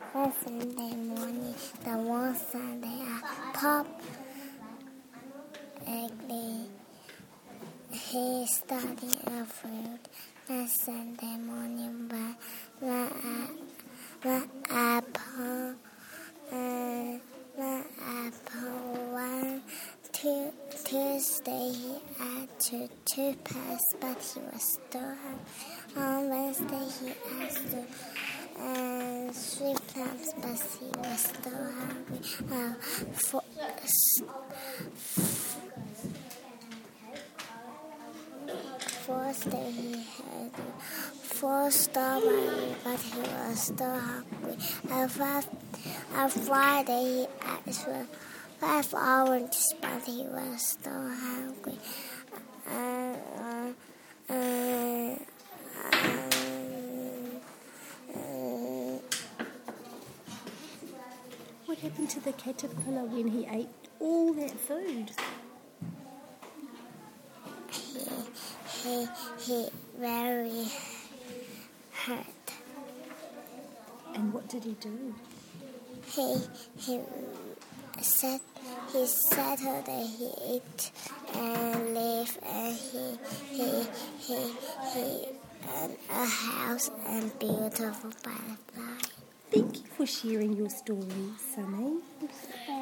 One Sunday morning, the one Sunday Pop Eggley, he studied a fruit. Next Sunday morning, the apple. One Tuesday he ate two pies, but he was still hungry. On Wednesday he ate 3 plums, but he was still hungry. Thursday he had 4 strawberries, but he was still hungry. On Friday he ate 5 oranges, but he was still hungry. What happened to the caterpillar when he ate all that food? He very hurt. And what did he do? He settled and he ate and lived, and he a house and beautiful butterfly. Thank you for sharing your story, Sunny.